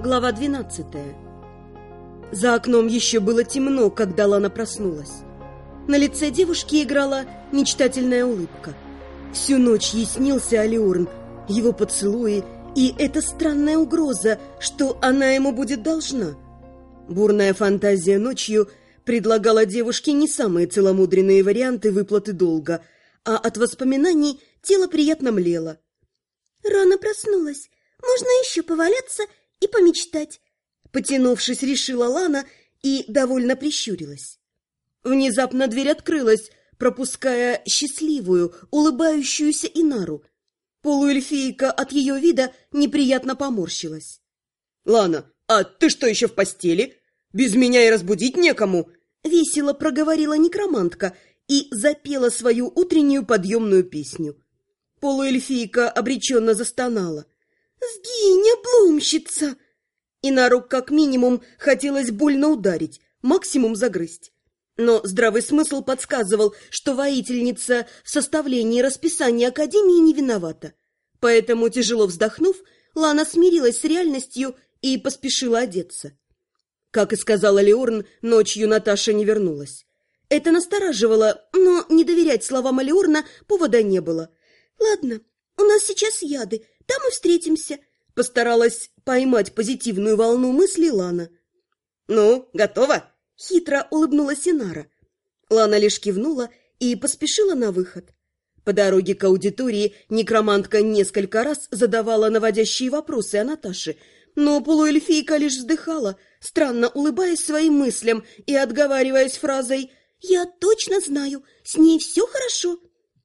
Глава 12. За окном еще было темно, когда Лана проснулась. На лице девушки играла мечтательная улыбка. Всю ночь ей снился Алиорн, его поцелуи и эта странная угроза, что она ему будет должна. Бурная фантазия ночью предлагала девушке не самые целомудренные варианты выплаты долга, а от воспоминаний тело приятно млело. «Рано проснулась. Можно еще поваляться и помечтать», — потянувшись, решила Лана и довольно прищурилась. Внезапно дверь открылась, пропуская счастливую, улыбающуюся Инару. Полуэльфийка от ее вида неприятно поморщилась. «Лана, а ты что, еще в постели? Без меня и разбудить некому!» Весело проговорила некромантка и запела свою утреннюю подъемную песню. Полуэльфийка обреченно застонала. «Сгинь, обломщица!» Инару как минимум хотелось больно ударить, максимум загрызть. Но здравый смысл подсказывал, что воительница в составлении расписания Академии не виновата. Поэтому, тяжело вздохнув, Лана смирилась с реальностью и поспешила одеться. Как и сказала Алиорн, ночью Наташа не вернулась. Это настораживало, но не доверять словам Алиорна повода не было. «Ладно, у нас сейчас яды, там и встретимся», — постаралась поймать позитивную волну мысли Лана. «Ну, готова?» — хитро улыбнулась Инара. Лана лишь кивнула и поспешила на выход. По дороге к аудитории некромантка несколько раз задавала наводящие вопросы о Наташе, но полуэльфийка лишь вздыхала, странно улыбаясь своим мыслям и отговариваясь фразой «Я точно знаю, с ней все хорошо».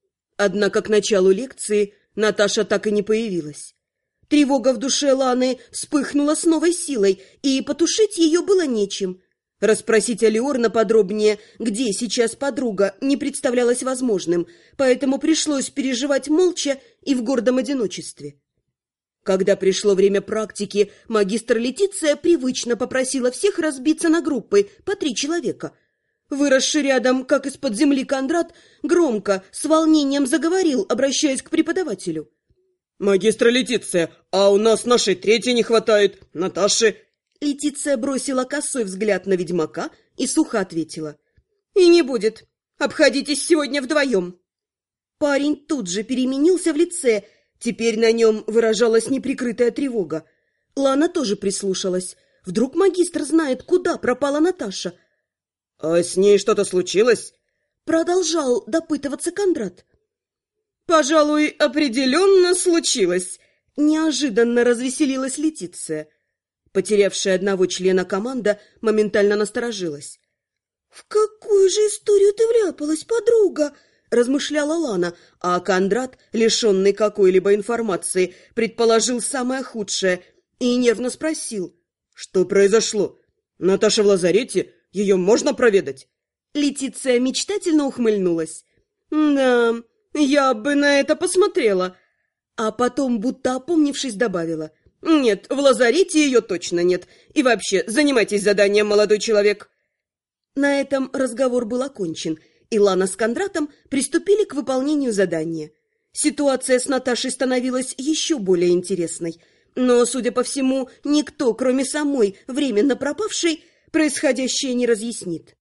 Однако к началу лекции Наташа так и не появилась. Тревога в душе Ланы вспыхнула с новой силой, и потушить ее было нечем. Расспросить Алиорна подробнее, где сейчас подруга, не представлялось возможным, поэтому пришлось переживать молча и в гордом одиночестве. Когда пришло время практики, магистр Летиция привычно попросила всех разбиться на группы по 3 человека. Выросший рядом, как из-под земли Кондрат, громко, с волнением заговорил, обращаясь к преподавателю. «Магистр Летиция, а у нас нашей 3-й не хватает, Наташи!» Летиция бросила косой взгляд на ведьмака и сухо ответила. «И не будет. Обходитесь сегодня вдвоем». Парень тут же переменился в лице. Теперь на нем выражалась неприкрытая тревога. Лана тоже прислушалась. Вдруг магистр знает, куда пропала Наташа. «А с ней что-то случилось?» Продолжал допытываться Кондрат. «Пожалуй, определенно случилось», — неожиданно развеселилась Летиция. Потерявшая одного члена команда моментально насторожилась. «В какую же историю ты вляпалась, подруга?» — размышляла Лана, а Кондрат, лишенный какой-либо информации, предположил самое худшее и нервно спросил. «Что произошло? Наташа в лазарете? Ее можно проведать?» Летиция мечтательно ухмыльнулась. «Да, я бы на это посмотрела». А потом, будто опомнившись, добавила. «Нет, в лазарете ее точно нет. И вообще, занимайтесь заданием, молодой человек». На этом разговор был окончен, и Лана с Кондратом приступили к выполнению задания. Ситуация с Наташей становилась еще более интересной, но, судя по всему, никто, кроме самой временно пропавшей, происходящее не разъяснит.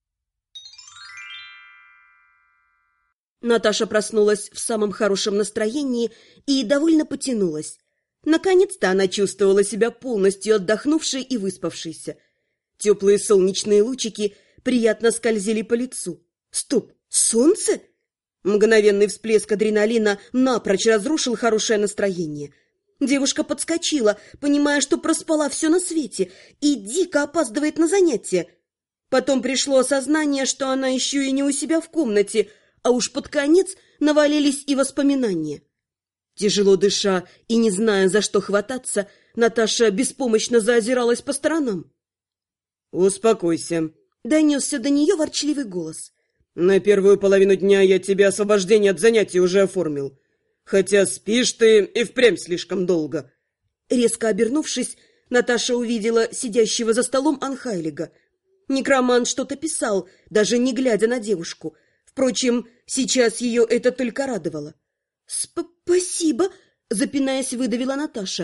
Наташа проснулась в самом хорошем настроении и довольно потянулась. Наконец-то она чувствовала себя полностью отдохнувшей и выспавшейся. Теплые солнечные лучики приятно скользили по лицу. Стоп, солнце? Мгновенный всплеск адреналина напрочь разрушил хорошее настроение. Девушка подскочила, понимая, что проспала все на свете и дико опаздывает на занятия. Потом пришло осознание, что она еще и не у себя в комнате, а уж под конец навалились и воспоминания. Тяжело дыша и не зная, за что хвататься, Наташа беспомощно заозиралась по сторонам. «Успокойся», — донесся до нее ворчливый голос. «На первую половину дня я тебе освобождение от занятий уже оформил. Хотя спишь ты и впрямь слишком долго». Резко обернувшись, Наташа увидела сидящего за столом Анхайлига. Некромант что-то писал, даже не глядя на девушку. Впрочем, сейчас ее это только радовало. «Спасибо», — запинаясь, выдавила Наташа.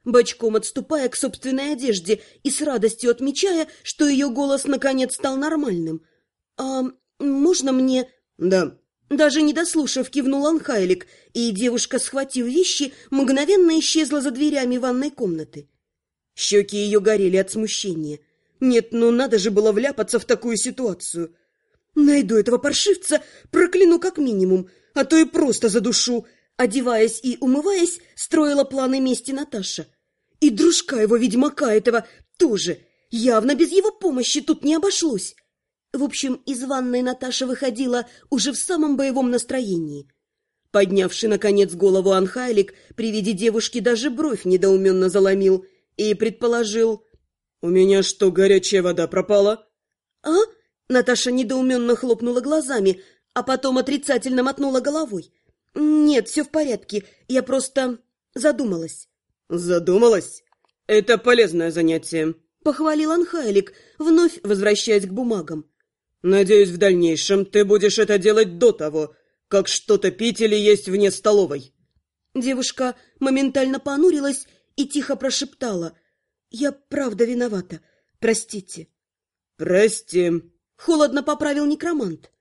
бочком отступая к собственной одежде и с радостью отмечая, что ее голос наконец стал нормальным. «А можно мне...» «Да». Даже не дослушав, кивнул Анхайлик, и девушка, схватив вещи, мгновенно исчезла за дверями ванной комнаты. Щеки ее горели от смущения. Нет, ну надо же было вляпаться в такую ситуацию. Найду этого паршивца, прокляну как минимум, а то и просто задушу. Одеваясь и умываясь, строила планы мести Наташа. И дружка его, ведьмака этого, тоже. Явно без его помощи тут не обошлось. В общем, из ванной Наташа выходила уже в самом боевом настроении. Поднявший, наконец, голову Анхайлик при виде девушки даже бровь недоуменно заломил и предположил: «У меня что, горячая вода пропала?» «А?» Наташа недоуменно хлопнула глазами, а потом отрицательно мотнула головой. «Нет, все в порядке, я просто задумалась». «Задумалась? Это полезное занятие», — похвалил Анхайлик, вновь возвращаясь к бумагам. «Надеюсь, в дальнейшем ты будешь это делать до того, как что-то пить или есть вне столовой». Девушка моментально понурилась и тихо прошептала: «Я правда виновата. Простите». «Прости», — холодно поправил некромант.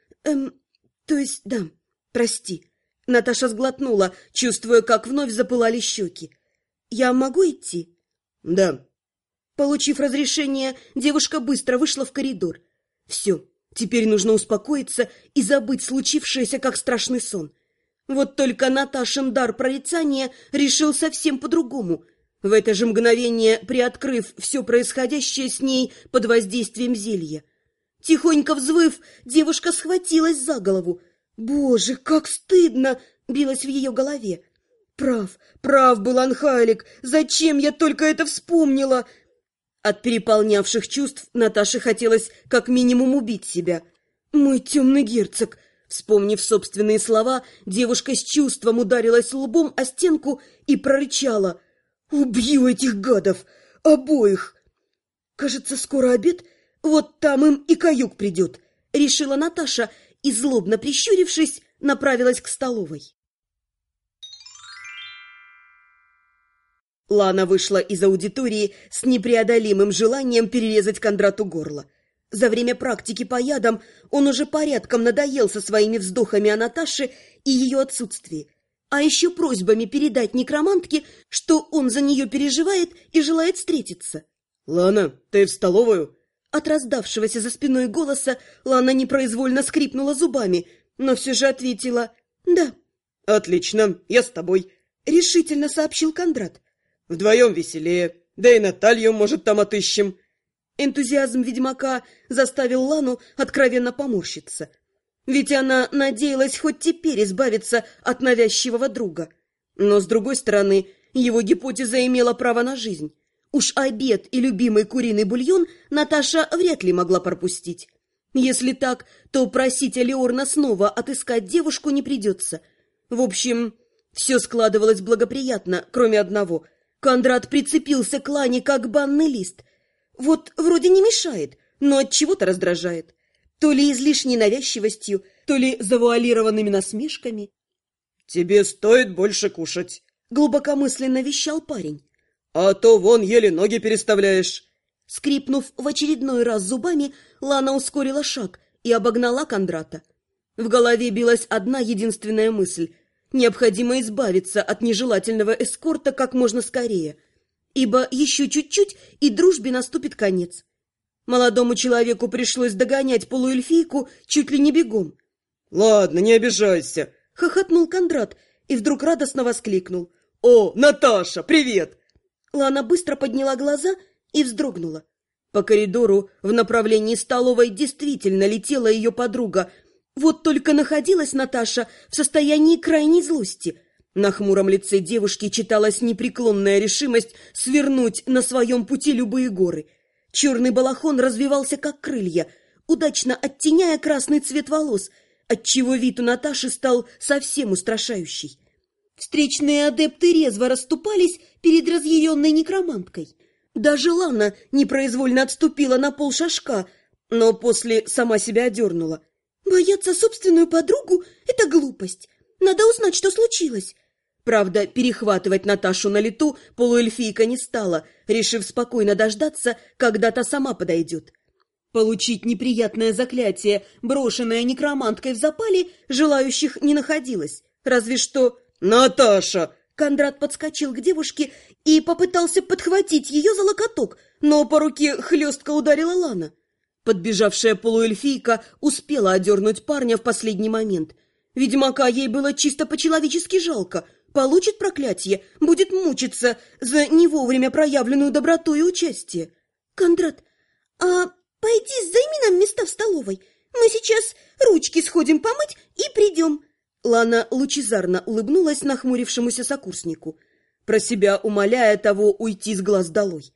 То есть, да, прости». Наташа сглотнула, чувствуя, как вновь запылали щеки. «Я могу идти?» «Да». Получив разрешение, девушка быстро вышла в коридор. Все, теперь нужно успокоиться и забыть случившееся, как страшный сон. Вот только Наташин дар прорицания решил совсем по-другому. В это же мгновение, приоткрыв все происходящее с ней под воздействием зелья. Тихонько взвыв, девушка схватилась за голову. «Боже, как стыдно!» — билось в ее голове. Прав был Анхайлик. Зачем я только это вспомнила?» От переполнявших чувств Наташе хотелось как минимум убить себя. «Мой темный герцог!» Вспомнив собственные слова, девушка с чувством ударилась лбом о стенку и прорычала: «Убью этих гадов! Обоих!» «Кажется, скоро обед, вот там им и каюк придет», — решила Наташа и, злобно прищурившись, направилась к столовой. Лана вышла из аудитории с непреодолимым желанием перерезать Кондрату горло. За время практики по ядам он уже порядком надоел со своими вздохами о Наташе и ее отсутствии, а еще просьбами передать некромантке, что он за нее переживает и желает встретиться. «Лана, ты в столовую?» От раздавшегося за спиной голоса Лана непроизвольно скрипнула зубами, но все же ответила: «Да». «Отлично, я с тобой», — решительно сообщил Кондрат. «Вдвоем веселее, да и Наталью, может, там отыщем». Энтузиазм ведьмака заставил Лану откровенно поморщиться. Ведь она надеялась хоть теперь избавиться от навязчивого друга. Но, с другой стороны, его гипотеза имела право на жизнь. Уж обед и любимый куриный бульон Наташа вряд ли могла пропустить. Если так, то просить Алиорна снова отыскать девушку не придется. В общем, все складывалось благоприятно, кроме одного. Кондрат прицепился к Лане, как банный лист. Вот вроде не мешает, но отчего-то раздражает. То ли излишней навязчивостью, то ли завуалированными насмешками. «Тебе стоит больше кушать», — глубокомысленно вещал парень. «А то вон еле ноги переставляешь». Скрипнув в очередной раз зубами, Лана ускорила шаг и обогнала Кондрата. В голове билась одна единственная мысль: необходимо избавиться от нежелательного эскорта как можно скорее, ибо еще чуть-чуть, и дружбе наступит конец. Молодому человеку пришлось догонять полуэльфийку чуть ли не бегом. «Ладно, не обижайся», — хохотнул Кондрат и вдруг радостно воскликнул: «О, Наташа, привет!» Лана быстро подняла глаза и вздрогнула. По коридору в направлении столовой действительно летела ее подруга. Вот только находилась Наташа в состоянии крайней злости. На хмуром лице девушки читалась непреклонная решимость свернуть на своем пути любые горы. Черный балахон развивался как крылья, удачно оттеняя красный цвет волос, отчего вид у Наташи стал совсем устрашающий. Встречные адепты резво расступались перед разъяренной некроманткой. Даже Лана непроизвольно отступила на полшажка, но после сама себя одернула. «Бояться собственную подругу — это глупость. Надо узнать, что случилось». Правда, перехватывать Наташу на лету полуэльфийка не стала, решив спокойно дождаться, когда та сама подойдет. Получить неприятное заклятие, брошенное некроманткой в запале, желающих не находилось. Разве что... «Наташа!» Кондрат подскочил к девушке и попытался подхватить ее за локоток, но по руке хлестко ударила Лана. Подбежавшая полуэльфийка успела одернуть парня в последний момент. Ведьмака ей было чисто по-человечески жалко. Получит проклятие, будет мучиться за не вовремя проявленную доброту и участие. Кондрат, а пойди займи нам места в столовой. Мы сейчас ручки сходим помыть и придем. Лана лучезарно улыбнулась нахмурившемуся сокурснику, про себя умоляя того уйти с глаз долой.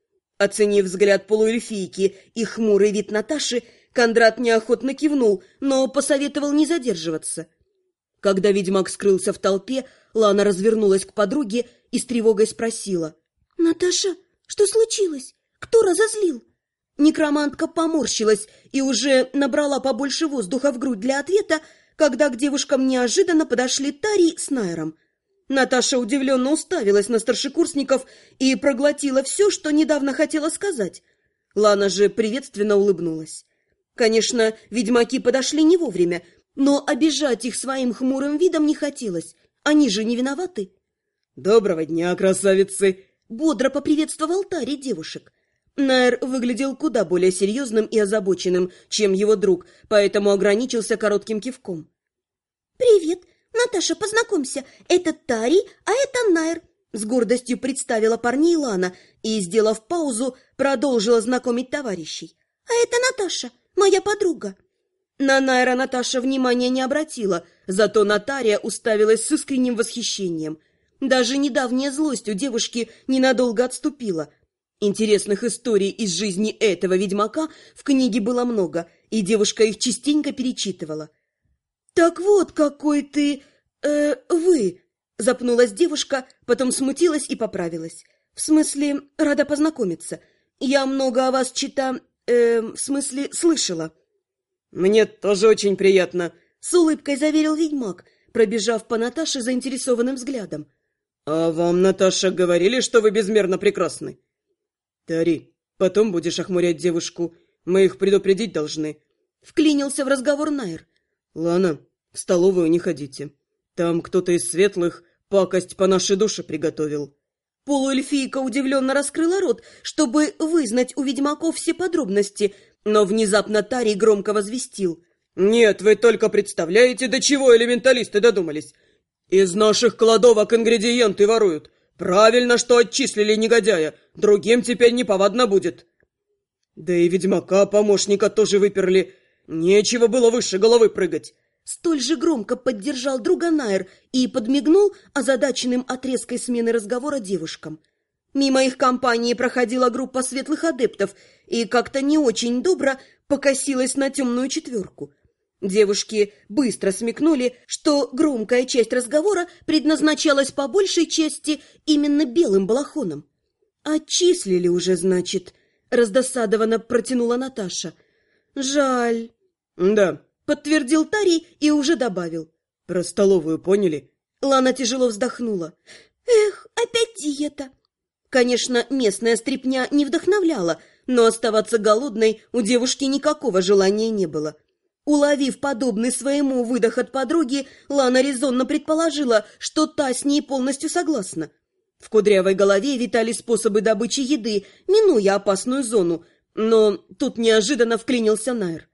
Оценив взгляд полуэльфийки и хмурый вид Наташи, Кондрат неохотно кивнул, но посоветовал не задерживаться. Когда ведьмак скрылся в толпе, Лана развернулась к подруге и с тревогой спросила. «Наташа, что случилось? Кто разозлил?» Некромантка поморщилась и уже набрала побольше воздуха в грудь для ответа, когда к девушкам неожиданно подошли Тари с Найром. Наташа удивленно уставилась на старшекурсников и проглотила все, что недавно хотела сказать. Лана же приветственно улыбнулась. Конечно, ведьмаки подошли не вовремя, но обижать их своим хмурым видом не хотелось. Они же не виноваты. «Доброго дня, красавицы!» — бодро поприветствовал Тари девушек. Найр выглядел куда более серьезным и озабоченным, чем его друг, поэтому ограничился коротким кивком. «Привет! Наташа, познакомься, это Тари, а это Найр!» С гордостью представила парней Лана и, сделав паузу, продолжила знакомить товарищей. «А это Наташа, моя подруга!» На Найра Наташа внимания не обратила, зато на Тария уставилась с искренним восхищением. Даже недавняя злость у девушки ненадолго отступила. Интересных историй из жизни этого ведьмака в книге было много, и девушка их частенько перечитывала. «Так вот, какой ты... вы...» — запнулась девушка, потом смутилась и поправилась. «В смысле, рада познакомиться. Я много о вас в смысле, слышала». «Мне тоже очень приятно», — с улыбкой заверил ведьмак, пробежав по Наташе заинтересованным взглядом. «А вам, Наташа, говорили, что вы безмерно прекрасны?» «Тари, потом будешь охмурять девушку. Мы их предупредить должны». Вклинился в разговор Найр. «Лана, в столовую не ходите. Там кто-то из светлых пакость по нашей душе приготовил». Полуэльфийка удивленно раскрыла рот, чтобы вызнать у ведьмаков все подробности, но внезапно Тарий громко возвестил. «Нет, вы только представляете, до чего элементалисты додумались. Из наших кладовок ингредиенты воруют. Правильно, что отчислили негодяя. Другим теперь неповадно будет. Да и ведьмака, помощника, тоже выперли. Нечего было выше головы прыгать». Столь же громко поддержал друга Найр и подмигнул озадаченным от резкой смены разговора девушкам. Мимо их компании проходила группа светлых адептов и как-то не очень добро покосилась на темную четверку. Девушки быстро смекнули, что громкая часть разговора предназначалась по большей части именно белым балахоном. «Отчислили уже, значит», — раздосадованно протянула Наташа. «Жаль». «Да», — подтвердил Тарий и уже добавил. «Про столовую поняли?» Лана тяжело вздохнула. «Эх, опять диета!» Конечно, местная стряпня не вдохновляла, но оставаться голодной у девушки никакого желания не было. Уловив подобный своему выдох от подруги, Лана резонно предположила, что та с ней полностью согласна. В кудрявой голове витали способы добычи еды, минуя опасную зону, но тут неожиданно вклинился Найр.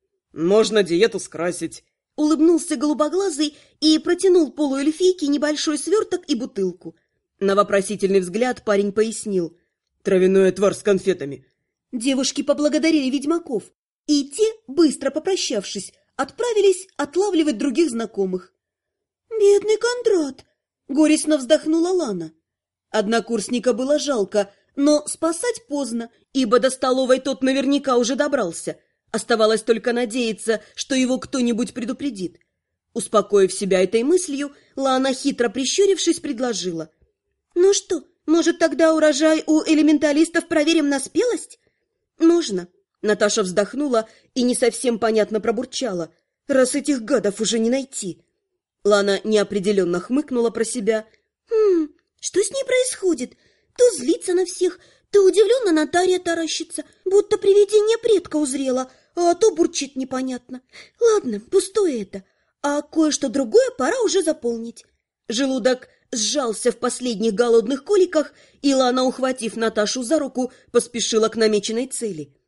«Можно диету скрасить», — улыбнулся голубоглазый и протянул полуэльфийке небольшой сверток и бутылку. На вопросительный взгляд парень пояснил. «Травяной отвар с конфетами». Девушки поблагодарили ведьмаков, и те, быстро попрощавшись, отправились отлавливать других знакомых. «Бедный Кондрат!» — горестно вздохнула Лана. Однокурсника было жалко, но спасать поздно, ибо до столовой тот наверняка уже добрался. Оставалось только надеяться, что его кто-нибудь предупредит. Успокоив себя этой мыслью, Лана, хитро прищурившись, предложила. «Ну что, может, тогда урожай у элементалистов проверим на спелость?» «Нужно». Наташа вздохнула и не совсем понятно пробурчала. «Раз этих гадов уже не найти». Лана неопределенно хмыкнула про себя. Что с ней происходит? То злится на всех, то удивленно на Тария таращится, будто привидение предка узрело, а то бурчит непонятно. Ладно, пустое это, а кое-что другое пора уже заполнить. Желудок сжался в последних голодных коликах, и Лана, ухватив Наташу за руку, поспешила к намеченной цели.